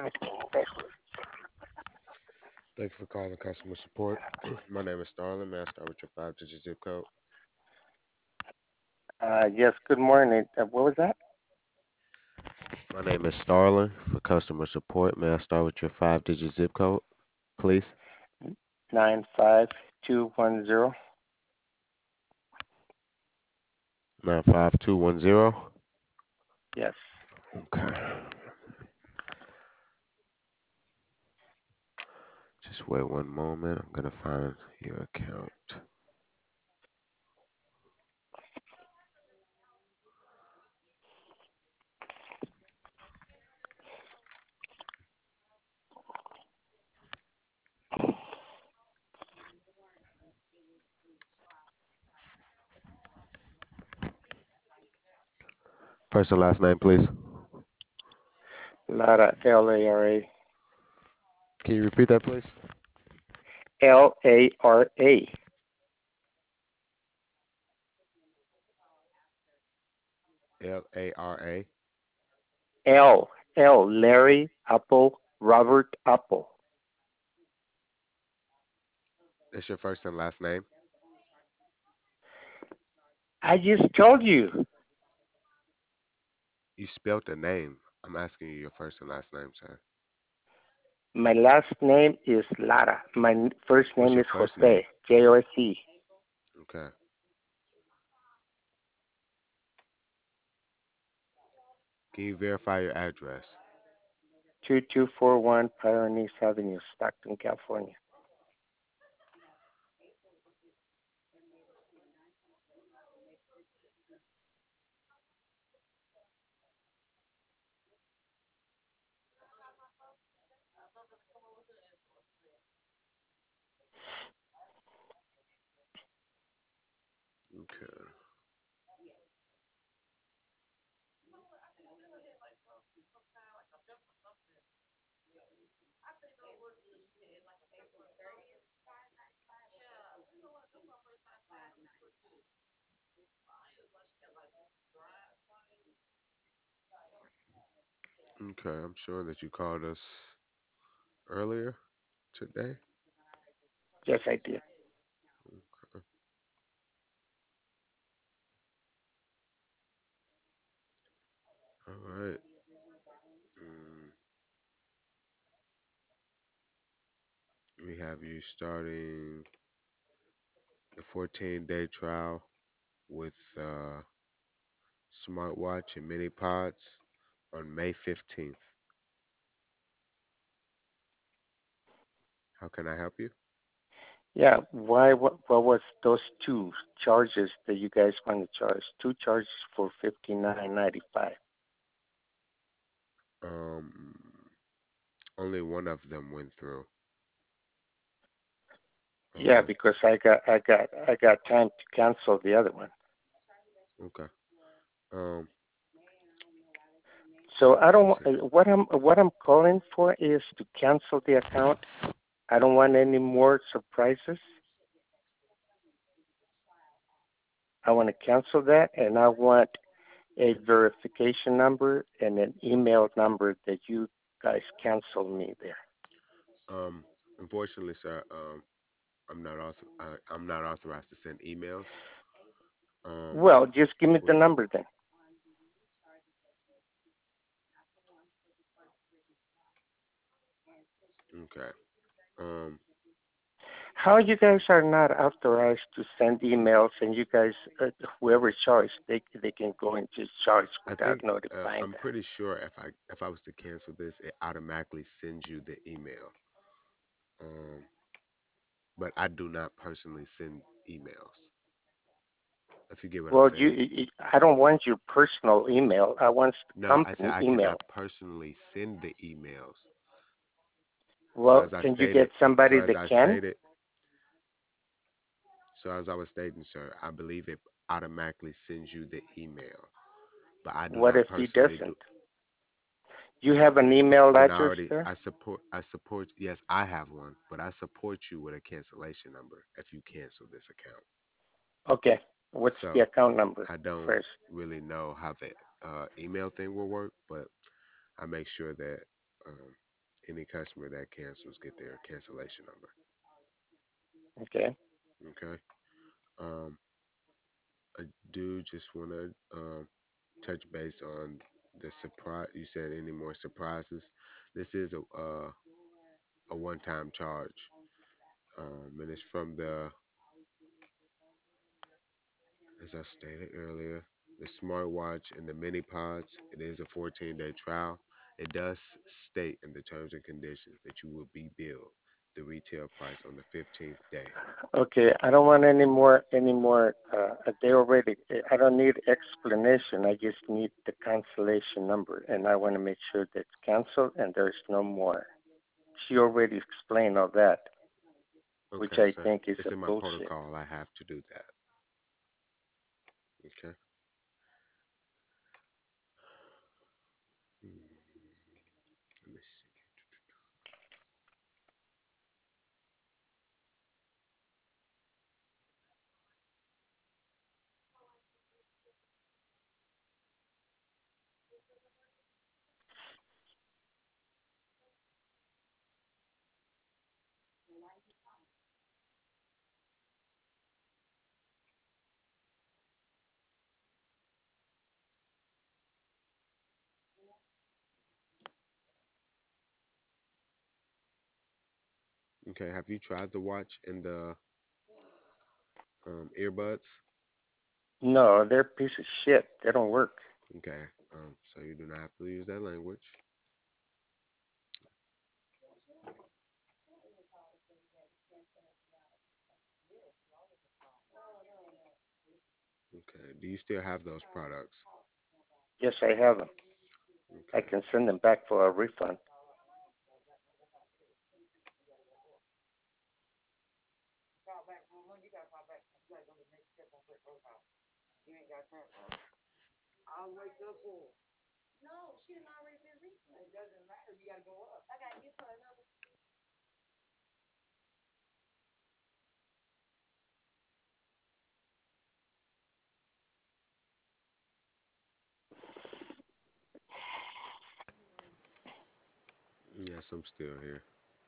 Thank you for calling customer support. My name is Starlin. May I start with your five-digit zip code? Yes, good morning. What was that? My name is Starlin for customer support. May I start with your five-digit zip code, please? 95210. 95210. Yes. Okay. Just wait one moment. I'm gonna find your account. First and last name, please. Lara, Lara. Can you repeat that, please? Lara. Lara. Larry, Apple, Robert, Apple. That's your first and last name. I just told you. You spelled the name. I'm asking you your first and last name, sir. My last name is Lara. First What's name your is first name? Jose, Jose. Okay. Can you verify your address? 2241 Pioneer Avenue, Stockton, California. Okay. Okay. I'm sure that you called us earlier today. Yes, I did. Okay. All right. Mm, we have you starting the 14-day trial with smartwatch and mini pods on May 15th. How can I help you? Yeah, why? What was those two charges that you guys want to charge? Two charges for 59.95. Um, only one of them went through. Yeah, Um, because I got time to cancel the other one. okay. Um, So I don't. let's see. What I'm calling for is to cancel the account. I don't want any more surprises. I want to cancel that, and I want a verification number and an email number that you guys cancel me there. Um, unfortunately, sir, I'm not authorized to send emails. Um, Well, just give me with the number then. okay. Um, How you guys are not authorized to send emails, and you guys, whoever charged, they can go and just charge I without think notifying I'm them. pretty sure if I was to cancel this, it automatically sends you the email. Um, but I do not personally send emails. If you get what I'm Well, saying. I don't want your personal email. I want the No, I said company I email. cannot personally send the emails. So Well, as I can you get stated, so somebody as that I can? stated, so as I was stating, sir, I believe it automatically sends you the email, but I do What not if he personally do. doesn't? You have an email Then address there? I support. Yes, I have one, but I support you with a cancellation number if you cancel this account. Okay. What's the So account number I don't first? really know how the email thing will work, but I make sure that. Um, any customer that cancels get their cancellation number. Okay. Okay. Um, I do just want to touch base on the surprise. You said any more surprises? This is a one-time charge, and it's from the, as I stated earlier, the smartwatch and the mini pods. It is a 14-day trial. It does state in the terms and conditions that you will be billed the retail price on the 15th day. Okay. I don't want any more. They already. I don't need explanation. I just need the cancellation number, and I want to make sure that's canceled and there's no more. She already explained all that, which Okay, I sir. think is It's a in my bullshit. protocol. I have to do that. Okay. Hmm, let me see. Okay, have you tried the watch and the earbuds? No, they're a piece of shit. They don't work. Okay, so you do not have to use that language. Okay, do you still have those products? Yes, I have them. I Okay, can send them back for a refund. yes, I'm still here.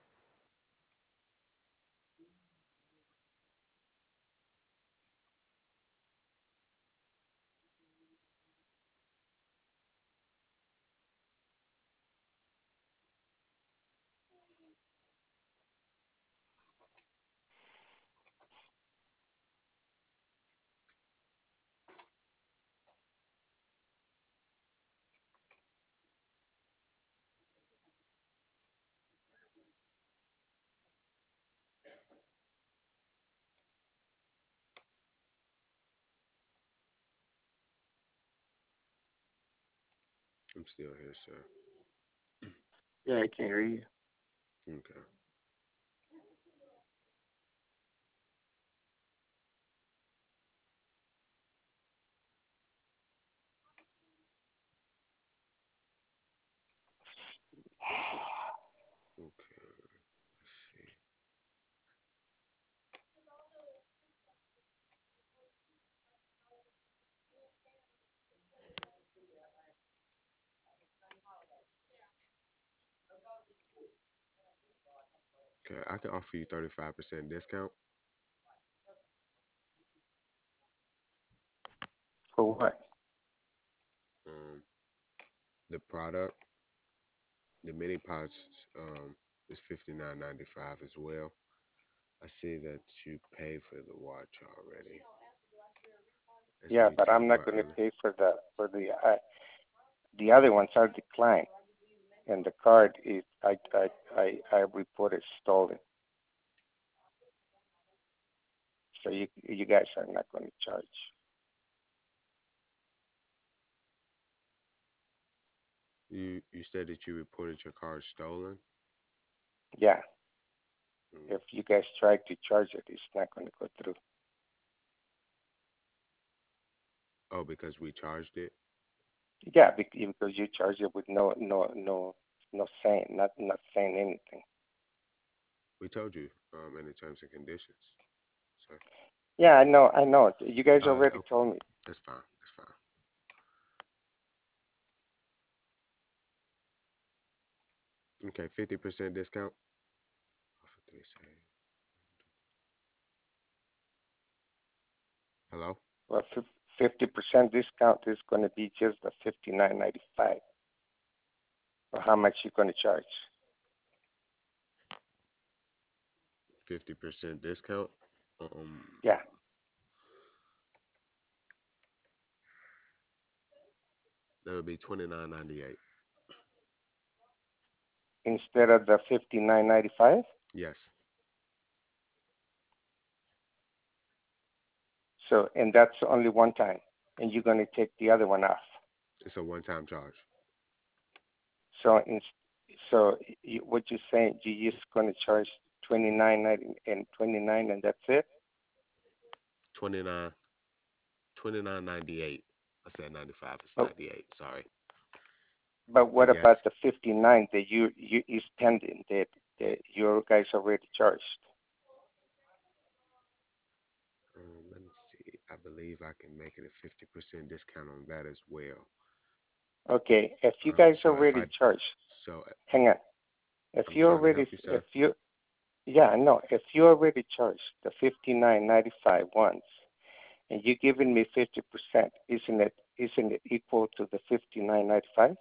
I'm still here, sir. Yeah, I can hear you. Okay, okay, let's see. Okay, I can offer you 35% discount. For what? Um, the product, the mini pods, is 59.95 as well. I see that you paid for the watch already as Yeah, but retail I'm not bought going to early. pay for the other ones are declined, and the card is I reported stolen. So you guys are not going to charge. You said that you reported your car stolen. Yeah, Mm. if you guys try to charge it, it's not going to go through. Oh, because we charged it. Yeah, because you charge it with no saying not saying anything. We told you in the terms and conditions. So, Yeah, I know. You guys already okay, told me. that's fine. That's fine. Okay, 50% discount. Offer three save. Hello? Well, 50% discount is going to be just the 59.95. Or how much you going to charge? 50% discount. Um, Yeah, that would be 29.98. instead of the 59.95. Yes, So, and that's only one time, and you're going to take the other one off. it's a one-time charge. So, what you're saying, you're just going to charge 29.99, and that's it. 29, 29.98. I said 95. It's But 98. Sorry. what But about yes, the 59 that you is pending that your guys already charged? let me see. I believe I can make it a 50% discount on that as well. Okay, if you guys So if already I, charged, so hang on. If I'm you trying to already, help you, if sir. you, yeah, no, if you already charged the 59.95 once, and you're giving me 50%, isn't it equal to the 59.95?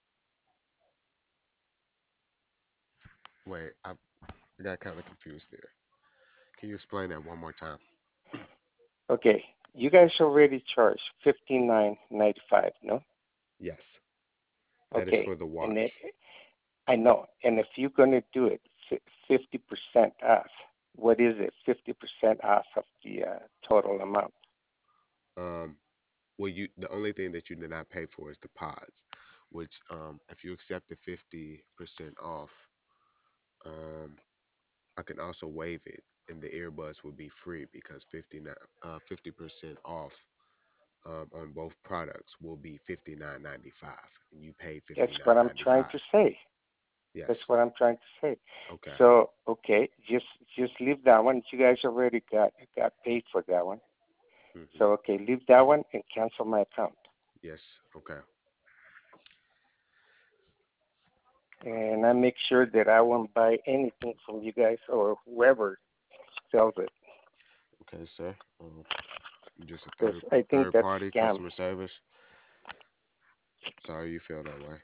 Wait, I got kind of confused there. Can you explain that one more time? Okay, you guys already charged 59.95, no? Yes, that is Okay, for the and watch. I know, and if you're gonna do it 50% off, what is it? 50% off of the total amount. Um, well, the only thing that you did not pay for is the pods, which if you accept the 50% off, um, I can also waive it, and the earbuds will be free because 50% off on both products will be 59.95, and you pay That's fifty what nine I'm ninety trying to five. say. That's Yes. what I'm trying to say. Okay. So okay, just leave that one. You guys already got paid for that one. Hmm. So okay, leave that one and cancel my account. Yes. Okay. And I make sure that I won't buy anything from you guys or whoever sells it, Okay, sir. Just a because third I think third that's party scam. customer service. Sorry you feel that way.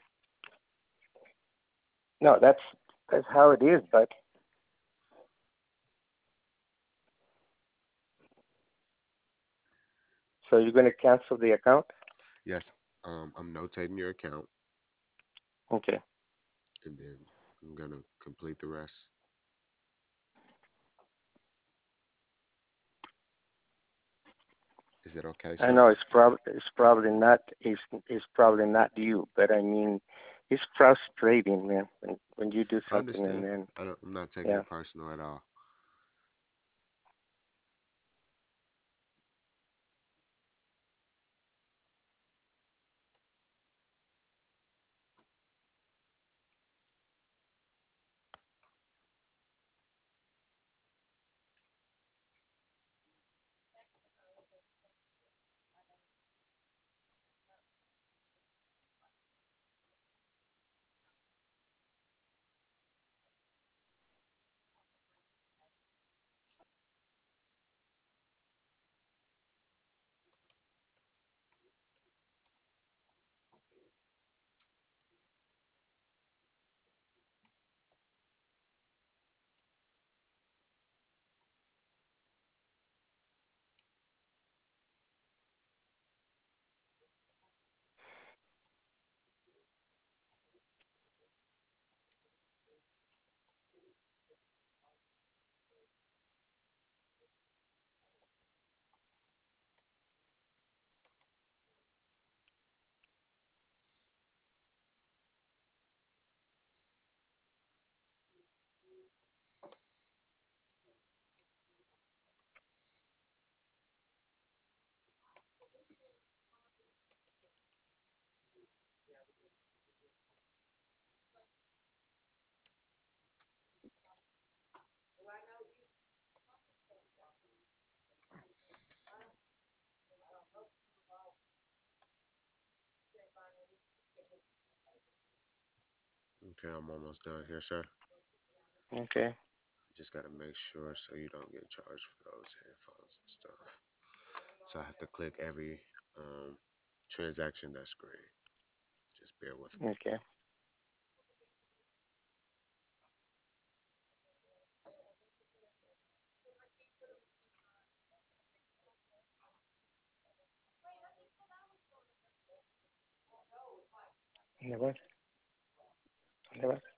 No, that's how it is. But so you're gonna cancel the account? Yes. I'm notating your account, Okay. and then I'm gonna complete the rest. Is it okay, I sir? know it's probably not you, but I mean, it's frustrating, man, when you do I something and understand. then I'm not taking yeah. it personal at all. Okay, I'm almost done here, sir. Okay. Just gotta make sure so you don't get charged for those headphones and stuff. So I have to click every um, transaction that's green. Just bear with me. Okay. ¿Dónde vas? ¿Dónde vas?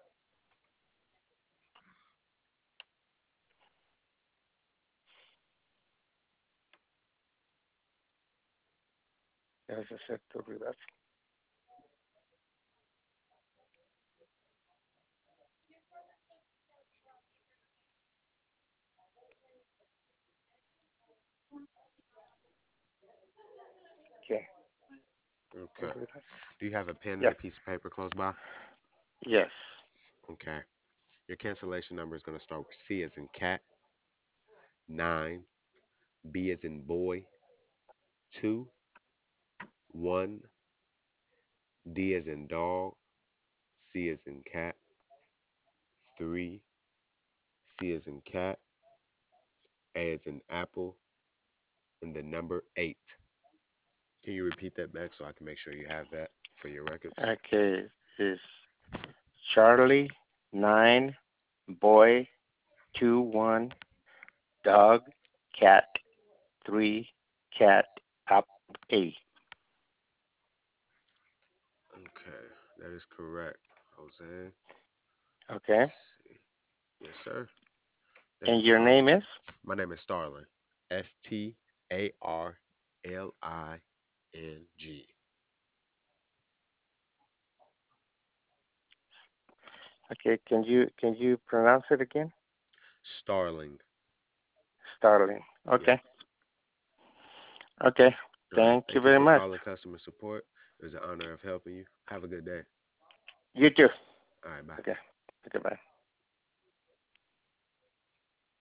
¿Qué vas a hacer tu rival? ¿Qué? ¿Tu Okay. rival? Do you have a pen and Yeah. a piece of paper close by? Yes. Okay. Your cancellation number is going to start with C as in cat, 9, B as in boy, 2, 1, D as in dog, C as in cat, 3, C as in cat, A as in apple, and the number 8. Can you repeat that back so I can make sure you have that for your records? Okay. Is Charlie 9, boy 2, 1, dog, cat 3, cat up A. Okay, that is correct, Jose. Let's Okay. see. Yes, sir. That And is your all. name is? My name is Starling. Starling. Okay. Can you pronounce it again? Starling. Starling. Yep. Okay. Okay. All right. Thank you Thank you very for much. calling customer support. It was an honor of helping you. Have a good day. You too. All right. Bye. Okay. Okay. Bye.